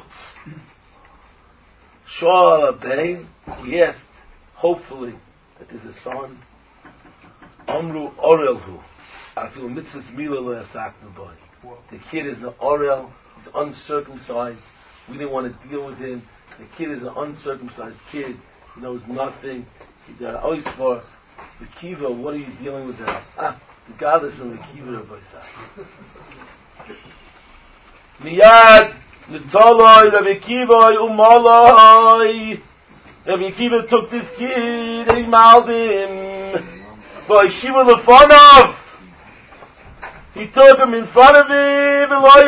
Shol al abein, he asked, hopefully, that there's a son. Amru orelhu. Afil mitzvahs mila lo yasaknu boy. The kid is an orel. He's uncircumcised. We didn't want to deal with him. The kid is an uncircumcised kid. He knows nothing. He's got always for the Kiva. What are you dealing with that? Ah, the God is from the Kiva Rabbi Sa. Miyad Nitoloi Rabbi Kiva Umaloi. Rabbi Kiva took this kid and he mauled him. By Shiva Lefonov. He took him in front of him,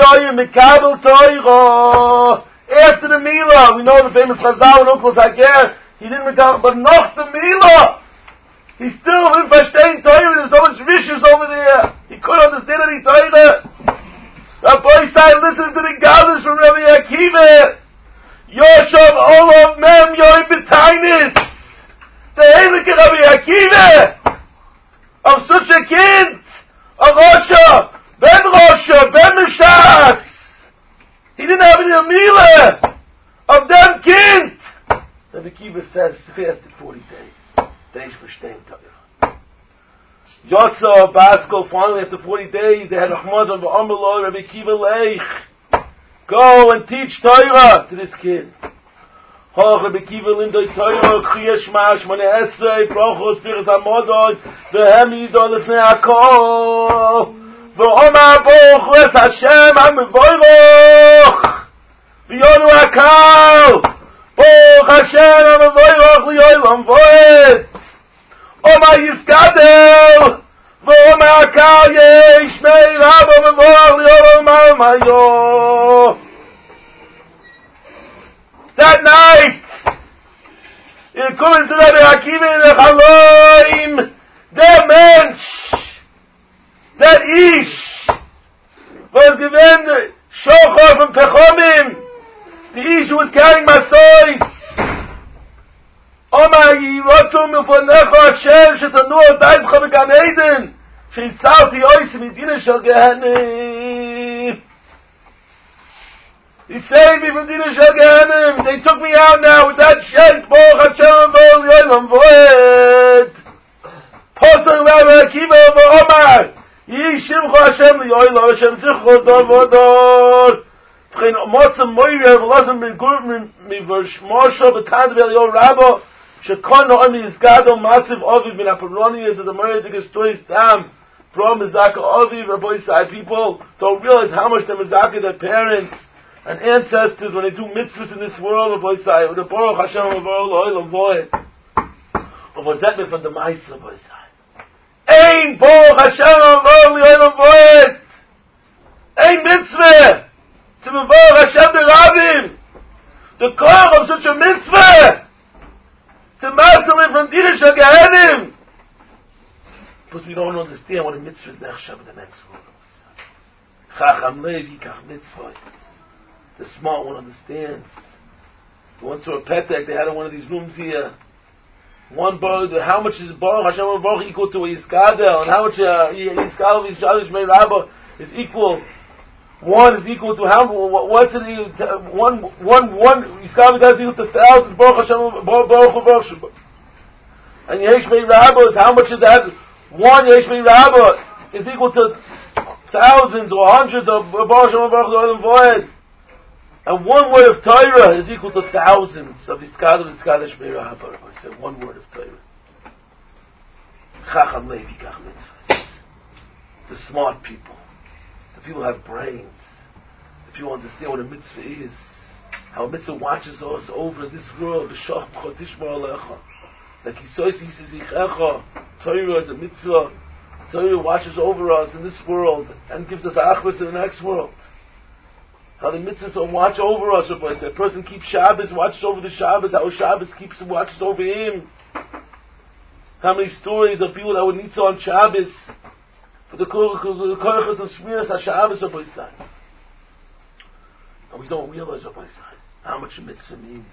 after the Mila. We know the famous Chazal and Uklos Hager. He didn't recover, but not the Mila. He still didn't verstehen Torah. There's so much vicious over there. He couldn't understand any Torah. Rabbi said, listen to the Gathers from Rabbi Akiva. Yoshav Olav Mem Yoi B'Tainis. The Heilige Rabbi Akiva of such a kid. A Rosha, Ben Rosha, Ben Meshas. He didn't have any Amila of them kind. Rabbi Kiva says, fasted forty days. Days for staying Torah. Yotza, Baskel, finally after forty days, they had a Chmazon v'Amaloi, Rabbi Kiva Leich. Go and teach Torah to this kid. Hoch Rabbi Kiva Lindoi Torah, Chiyah Shma, Shmoneh Esrei, Brochos, Piras HaModod, V'hem Yidol Lefnei HaKol, V'omar Baruch Es Hashem HaMevoiroch, V'yonu HaKal, Baruch Hashem HaMevoiroch L'yolam Voed, Omar Yiskadel, V'omar HaKal Yesh Mei Rabba Mevoach L'yolam Mayo. That night, according to Rabbi Akiva in the Chaloim, der Mensch, that Ish, was given Shochar from Pechomim, the Ish who was carrying Masois. Omar Yirotzum Ufonecho Hashem, Shetanu Otayvcha Began Eden, Sheitzalti Oisim Medina Shel Gehenim. He saved me from Dina Shel Gehenim. They took me out now with that shank. Baruch Hashem Baruch Yolam Voed. Posel Rabbi Akiva v'Omar. Yi Shimcha Hashem Yolam Hashem Zichro Dor Vodor. V'chein Motzim Moira v'losem Begurm Miversh Moshe B'Tad V'Elio Rabbo. Shekon No'ami Yizgado Matziv Oviv Min HaParoni is the Moriah Digas Toys Dam. From Mizaka Oviv, Rabbi Side people don't realize how much they Mizaka their parents and ancestors, when they do mitzvahs in this world, Rabbi Say, the Baruch Hashem of Olam Voed. Or was that from the Maisa, Rabbi Say? Ein Baruch Hashem of Olam Voed. Ein mitzvah to the Baruch Hashem the Rabim. The core of such a mitzvah to matzah from Dina Shel Gehenim. Because we don't understand what a mitzvah is nechshav in the next world. Chacham Levi kach mitzvahs. The smart one understands. We went to a Petek, they had one of these rooms here. One bar, how much is Baruch Hashem Baruch equal to a Yiskadel, and how much uh, Yiskadel Yishadish Mei Rabba is equal. One is equal to how, what's it, one, one, one, Yiskadel is equal to thousands, Baruch Hashem, Baruch Baruch. And Yesh Mei Rabba is, how much is that? One Yesh Mei Rabba is equal to thousands or hundreds of Baruch Hashem Baruch Olam Voed. And one word of Torah is equal to thousands of Iskad and Iskad Shmeira Haba. I said one word of Torah. Chacham Levi Kach Mitzvahs. The smart people. The people who have brains. The people who understand what a mitzvah is. Our mitzvah watches us over in this world. B'shach b'chotishmar alecha. Like he says, he says, Ichecha, Torah is a mitzvah. Torah watches over us in this world and gives us achvus in the next world. How the mitzvahs will watch over us. Rabbi said, a person keeps Shabbos, watches over the Shabbos. How Shabbos keeps and watches over him. How many stories of people that would need on Shabbos for the koyachas and shmiras HaShabbos, Rabbi said. And we don't realize, Rabbi said, how much a mitzvah means.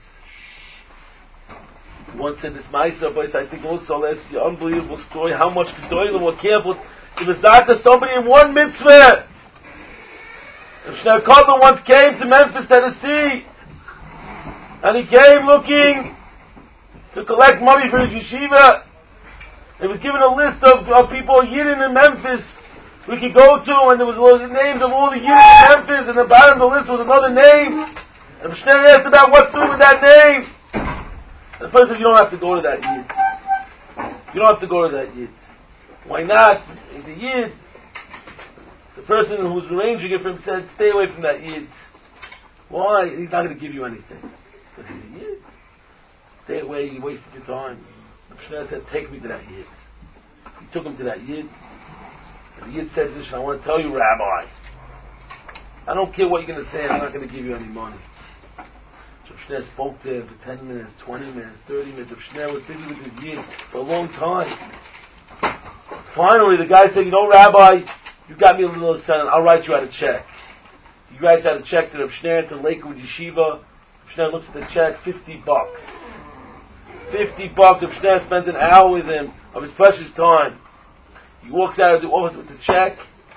One said this Ma'aser, but I think also last year, unbelievable story, how much Gedolim were careful. It was not to somebody in one mitzvah. If Shneur Kotler once came to Memphis, Tennessee, and he came looking to collect money for his yeshiva, he was given a list of, of people, Yidden in Memphis, we could go to, and there was the names of all the Yidden in Memphis, and the bottom of the list was another name. And Shneur asked about what to do with that name. The person said, you don't have to go to that Yid. You don't have to go to that Yid. Why not? He's a Yid. The person who was arranging it for him said, stay away from that Yid. Why? He's not going to give you anything. Because he's a Yid. Stay away, you wasted your time. The Mishnah said, take me to that Yid. He took him to that Yid. And the Yid said, listen, I want to tell you, Rabbi, I don't care what you're going to say, I'm not going to give you any money. So Shneur spoke to him for ten minutes, twenty minutes, thirty minutes. Shneur was busy with his Yid for a long time. Finally, the guy said, you know, Rabbi, you got me a little excited. I'll write you out a check. He writes out a check to Reb Shneur, to Lakewood Yeshiva. Shneur looks at the check, fifty bucks. fifty bucks. Reb Shneur spent an hour with him of his precious time. He walks out of the office with the check.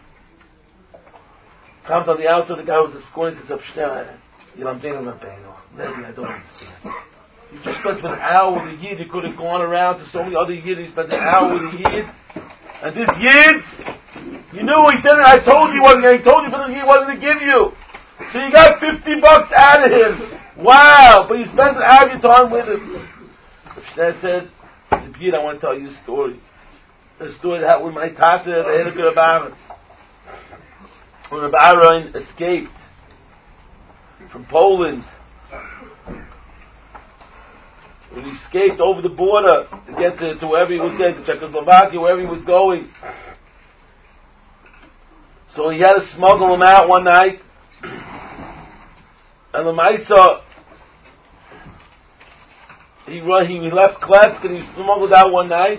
Comes on the outside, the guy was escorting, says, Reb Shneur, you know, I'm thinking about paying off. Maybe I don't understand. You just spent an hour with a Yid. You could have gone around to so many other Yid. You spent an hour with a Yid. And this Yid, you knew he said it. I told you he wasn't going to. He told you for the Yid wasn't going to give you. So you got fifty bucks out of him. Wow. But you spent an hour of your time with him. Shneur said, the Yid, I want to tell you a story. A story that happened with my tata, the head of Reb Aaron. When Reb Aaron escaped from Poland, when he escaped over the border to get to, to wherever he was going, to Czechoslovakia, wherever he was going. So he had to smuggle him out one night, and the Maisa, he run, he left Kletsk and he smuggled out one night,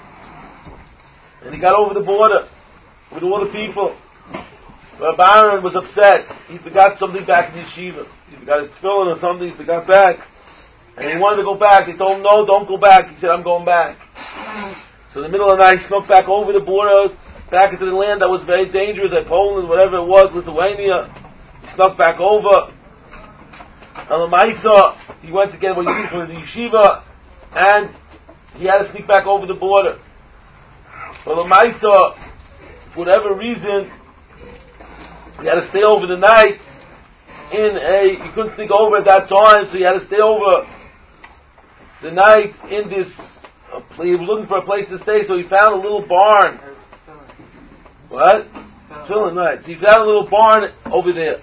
and he got over the border with all the people. Reb Aaron was upset. He forgot something back in the yeshiva. He forgot his tefillin or something. He forgot back. And he wanted to go back. He told him, no, don't go back. He said, I'm going back. So in the middle of the night, he snuck back over the border, back into the land that was very dangerous, like Poland, whatever it was, Lithuania. He snuck back over. And the Maisa, he went to get what he needed for the yeshiva, and he had to sneak back over the border. But the Maisa, for whatever reason, he had to stay over the night in a, he couldn't sneak over at that time, so he had to stay over the night in this, uh, he was looking for a place to stay, so he found a little barn. What? Tefillin, right. So he found a little barn over there.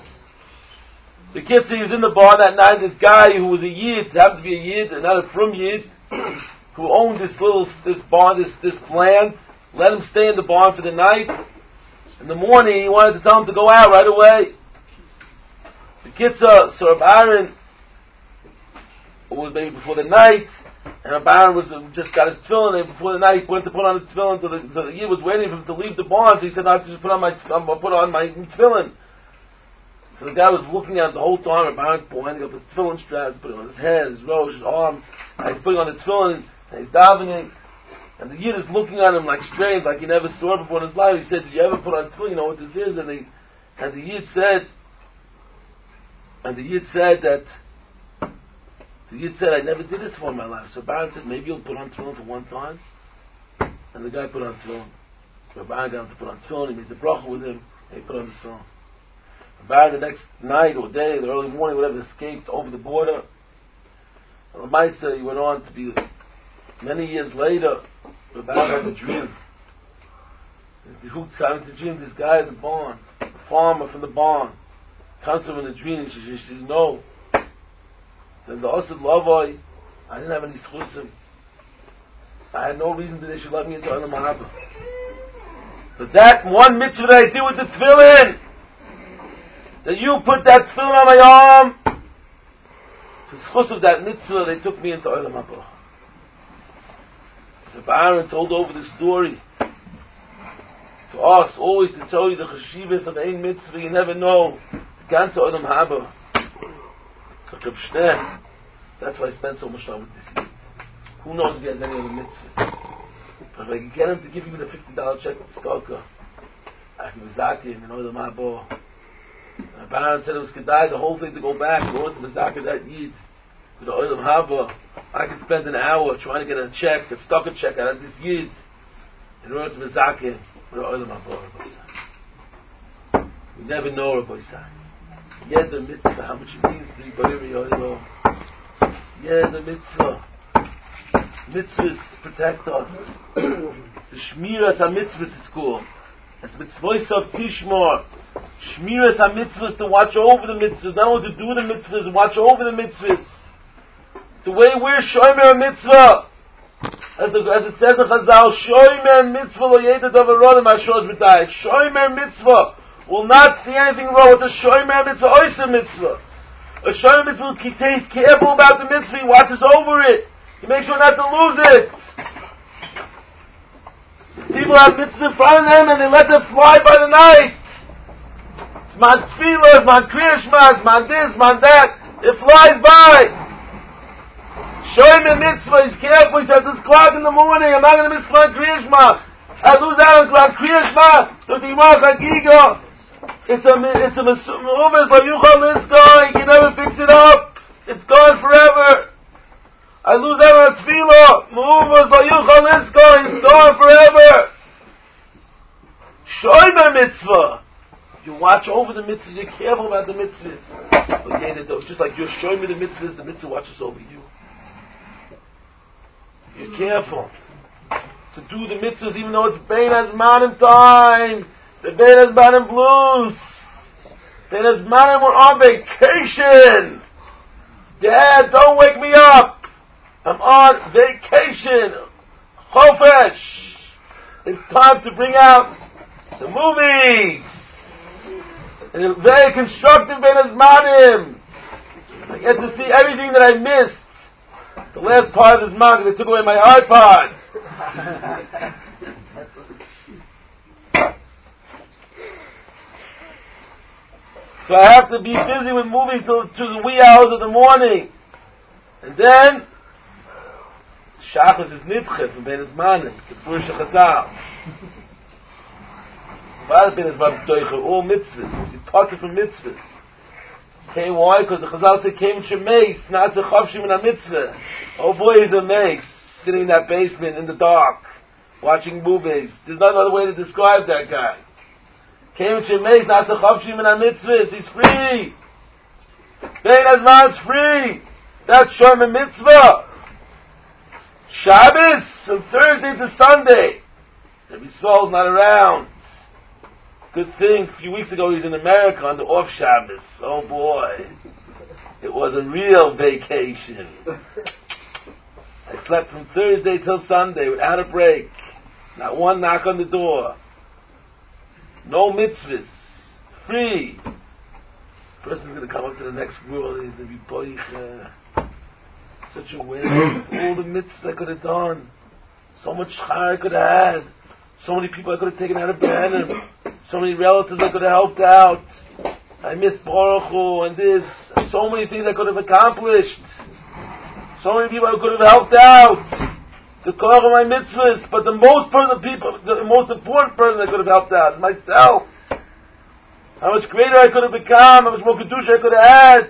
The kid said he was in the barn that night, this guy who was a Yid, happened to be a Yid, not a from Yid, who owned this little, this barn, this, this land, let him stay in the barn for the night. In the morning, he wanted to tell him to go out right away. The kitzah, so Reb Aaron, it was maybe before the night, and Reb Aaron was just got his tefillin, and before the night he went to put on his tefillin, so the, so the Yid was waiting for him to leave the barn, so he said, I have to just put on my, I'll put on my tefillin. So the guy was looking at it the whole time. Reb Aaron winding up his tefillin straps, putting on his head, his rosh, his arm, and he's putting on the tefillin, and he's davening. And the Yid is looking at him like strange, like he never saw it before in his life. He said, did you ever put on tefillin? You know what this is? And, he, and the Yid said, and the Yid said that, the Yid said, I never did this before in my life. So Baron said, maybe you'll put on tefillin for one time. And the guy put on tefillin. So Baron got him to put on tefillin. He made the bracha with him. And he put on the tefillin. Baron the next night or day, the early morning, whatever, escaped over the border. And the Maisa, he went on to be, many years later, Reb Aaron had a dream. The hook started to dream, this guy at the barn, the farmer from the barn, comes to him in a dream, and she says, no, Then the Osad Lavoi, I didn't have any schusim. I had no reason that they should let me into Olam Haba. But that one mitzvah that I did with the tefillin, that you put that tefillin on my arm, for schus of that mitzvah, they took me into Olam Haba. So Aaron told over the story to us, always to tell you the cheshivas of ein mitzvah, you never know. Ganze Olam Haba. That's why I spent so much time with this kid. Who knows if he has any other mitzvahs? But if I can get him to give you the fifty dollar check with Stalker, I can Mizaki him in Olam Haba. My parents said it was Kedai, the whole thing to go back in order to Mizaki that Yid. With the Olam Haba, I could spend an hour trying to get a check, a Stalker check out of this Yid in order to Mizaki him with the Olam Haba. We never know, Rabbi Isai. Yeah, the mitzvah, how much it means to be Bari Yoilo. Yeah, the mitzvah. Mitzvahs protect us. The Shmiras HaMitzvahs is called. It's mitzvahs of Tishmor. Shmiras HaMitzvahs, to watch over the mitzvahs. Not only to do the mitzvahs, watch over the mitzvahs. The way we're Shomer Mitzvah. As, the, as it says in Chazal, Shomer Mitzvah lo yedad avarodim ha'shoz b'tayik. Shomer Mitzvah will not see anything wrong with a Shomer Mitzvah, Oysa Mitzvah. A Shomer Mitzvah, he takes careful about the mitzvah, he watches over it. He makes sure not to lose it. People have mitzvahs in front of them and they let them fly by the night. It's man tefillah, it's man kriyashma, it's man this, man that. It flies by. Shomer Mitzvah, he's careful, he says it's o'clock in the morning, I'm not going to miss Klan kriyashma. I lose out on Klan kriyashma, so the Imam Chagiga. It's a, it's a, it's like Yuchal Lisko, you can never fix it up. It's gone forever. I lose out on Tefillah. Mu'uvas like Yuchal Lisko, it's gone forever. Shomer Mitzvah. You watch over the mitzvahs, you're careful about the mitzvahs. Okay, just like you're showing me the mitzvahs, the mitzvah watches over you. You're careful to do the mitzvahs even though it's Bein Hazmanim time. The Bein Hazmanim blues. Bein Hazmanim, we're on vacation. Dad, don't wake me up. I'm on vacation. Chofesh. It's time to bring out the movies. And it's very constructive Bein Hazmanim. I get to see everything that I missed. The last part of this month, they took away my iPod. So I have to be busy with movies till to the wee hours of the morning. And then, Shachos is nidche from Bein Hazmanim. It's a Purush HaChazal. What Bein Hazmanim Toicha? All mitzvahs. You pocket from mitzvahs. Okay, why? Because the Chazal said, came Shemeis, not the Chavshim in a mitzvah. Oh boy, he's a meis, sitting in that basement in the dark, watching movies. There's no other way to describe that guy. Came Shemeis, not the Chavshim in a mitzvah. He's free. Bein Hazman's free. That's Shomer Mitzvah. Shabbos, from Thursday to Sunday. Rabbi Yisrael's not around. Good thing, a few weeks ago he was in America on the off Shabbos. Oh boy. It was a real vacation. I slept from Thursday till Sunday without a break. Not one knock on the door. No mitzvahs. Free. The person's going to come up to the next world and he's going to be boich. Such a way. All the mitzvahs I could have done. So much schar I could have had. So many people I could have taken out of Be'enim. So many relatives I could have helped out. I missed Baruch Hu and this. So many things I could have accomplished. So many people I could have helped out. The koach of my mitzvahs. But the most person, people, the most important person I could have helped out is myself. How much greater I could have become. How much more kedusha I could have had.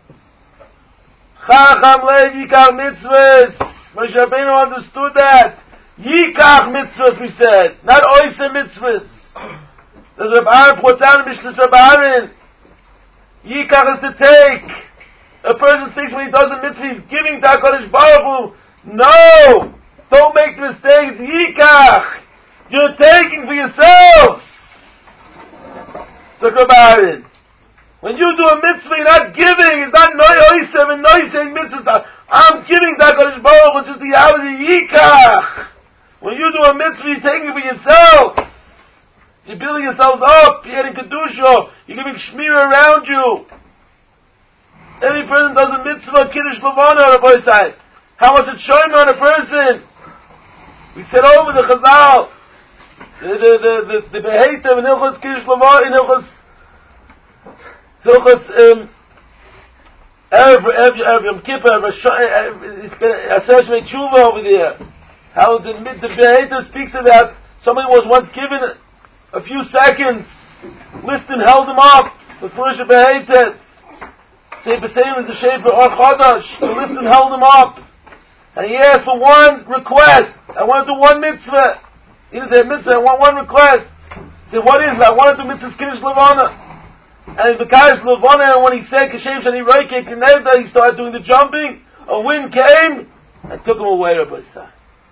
Chacham lev yikach mitzvahs. Moshe Rabbeinu understood that. Yikach mitzvahs, we said. Not oisem mitzvahs. There's Reb Aaron puts out in Mishnah Reb Aaron. Yikach is to take. A person thinks when he does a mitzvah, he's giving to HaKadosh Baruch Hu. No! Don't make the mistake. It's Yikach. You're taking for yourselves. So Reb Aaron. When you do a mitzvah, you're not giving. It's not noisem and noisem mitzvah. I'm giving that HaKadosh Baruch Hu, which is the reality yikach. When you do a mitzvah, you're taking it for yourself. You're building yourselves up. You're getting kedusha. You're giving shmira around you. Every person does a mitzvah, kiddush levana, Rabbi Sai. How much it showing on a person? We said over the Chazal, the the the the, the beheita in Hilchos kiddush levana, in Hilchos Hilchos um every every every Yom Kippur, it's been Asesh made tshuva over there. How the the beheita speaks about somebody was once given a, a few seconds, listened, held him up, the first beheita. Say B'Seim is the Shefer Or Chodosh. The listener held him up. And he asked for one request. I want to do one mitzvah. He didn't say mitzvah, I want one request. He said, what is it? I want to do mitzvah's Kiddush Levana. And the Kiddush Levana, and when he said Kashem Shani Roike Kenevda, he started doing the jumping. A wind came and took him away, Rabbi Sai.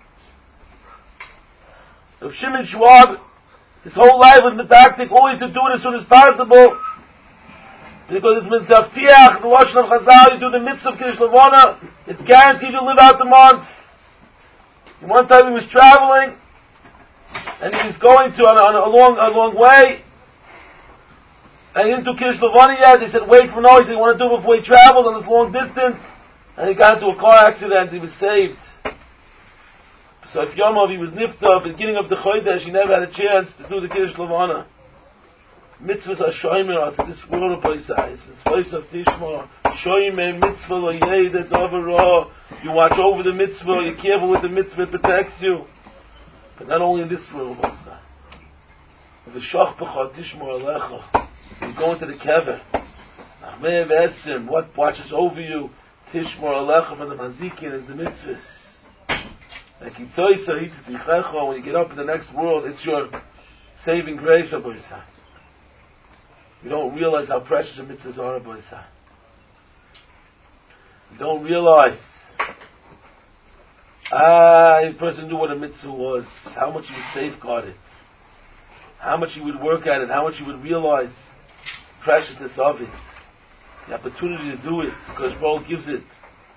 Rav Shimon Schwab, his whole life was medactic, always to do it as soon as possible. Because it's mitzvah tiach, the Lashon of Chazal, you do the mitzvah of Kiddush Levana, it's guaranteed you'll live out the month. And one time he was traveling, and he was going to on a, on a long, a long way, and he didn't do Kiddush Levana yet. They said, wait for no, he said, he wanted to do it before he traveled on this long distance, and he got into a car accident, he was saved. So if Yom Tov, he was nifta, at the beginning of the Chodesh, he never had a chance to do the Kiddush Levana. Mitzvahs are shoymer us. This world of Boisai. It's the place of Tishma. Shoymer mitzvah lo yedet overall. You watch over the mitzvah. You're careful with the mitzvah. It protects you. But not only in this world, Boisai. V'shach b'cha Tishma alecha. You go into the kever. Achmei v'etzim. What watches over you? Tishma alecha from the mazikin is the mitzvahs. Like Yitzhak Yitzchak. When you get up in the next world, it's your saving grace, Boisai. You don't realize how precious the mitzvahs are, Rabbi Yisai. You don't realize. Ah, if a person knew what a mitzvah was, how much he would safeguard it, how much he would work at it, how much he would realize the preciousness of it, the opportunity to do it, because Baruch gives it.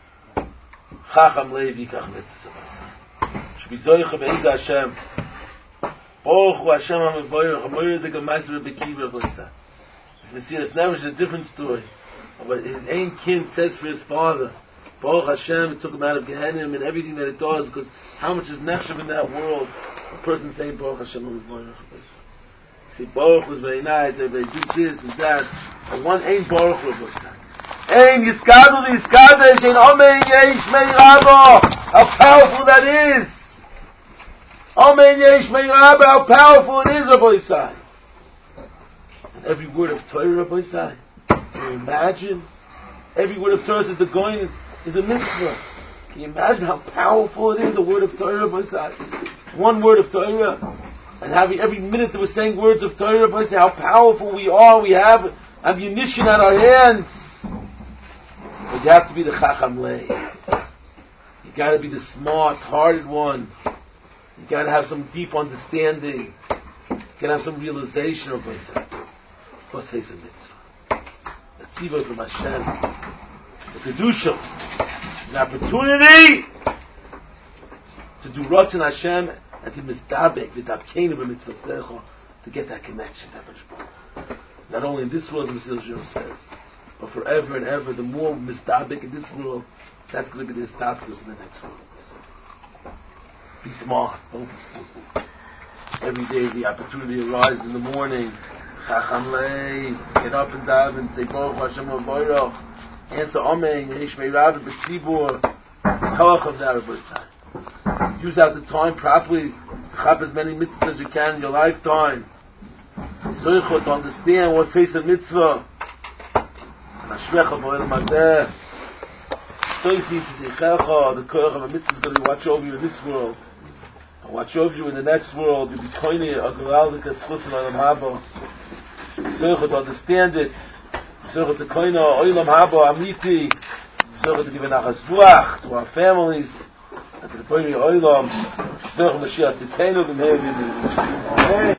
Chacham levi kach mitzvahs. Should be zoicha be'ida Hashem. Baruch Hu Hashem ha'mevoyer ha'moyer de gemaiser bekiva, Rabbi Yisai. Messias Never is a different story. But his own kin says for his father, Baruch Hashem, it took him out of Gehenna and everything that it does, because how much is nechshav in that world? A person saying Baruch Hashem. You see, Baruch was very nice, everybody do this and that. And one ain't Baruch was Ein Yiskadu Yiskadesh, Ein Omein Yesh Mei Rabbo. How powerful that is! Omein Yesh Mei Rabbo, how powerful it is, Rabbi Yisai. Every word of Torah, Rabbi Yisai. Can you imagine? Every word of Torah says the going is a mitzvah. Can you imagine how powerful it is, the word of Torah, Rabbi Yisai? One word of Torah. And having every minute that we're saying words of Torah, Rabbi Yisai, how powerful we are. We have ammunition at our hands. But you have to be the Chacham Lei. You got to be the smart-hearted one. You got to have some deep understanding. You got to have some realization, Rabbi Yisai. What says a mitzvah? The tzivah from Hashem, the kedusha, an opportunity to do Ratzon Hashem and to mistabek v'tabkeinu b'mitzvah secha, to get that connection to Hashem. Not only in this world, as Mesilas Yesharim says, but forever and ever. The more mistabek in this world, that's going to be the established in the next world. Be smart, don't be stupid. Every day the opportunity arises in the morning. Chacham Lei, get up and dive and say Baruch Hashem Baruch. Answer Amen. Yesh Mei Rabbi B'Tzibur. Koach of that, Rabbi Yisai. Use out the time properly. Chap as many mitzvahs as you can in your lifetime. Zrichot to understand what says a mitzvah. Ashrecha Bo'el Mazeh. So you see, the koach of a mitzvah is going to watch over you in this world. And watch over you in the next world. You'll be koine a geraldik eschusen on haba. Zrichot to understand it. Zrichot to koine oilam haba amiti. Zrichot to give an achas ruach to our families. And to the koine oilam. Zrichot Mashiach Tzidkeinu b'mei v'yimei.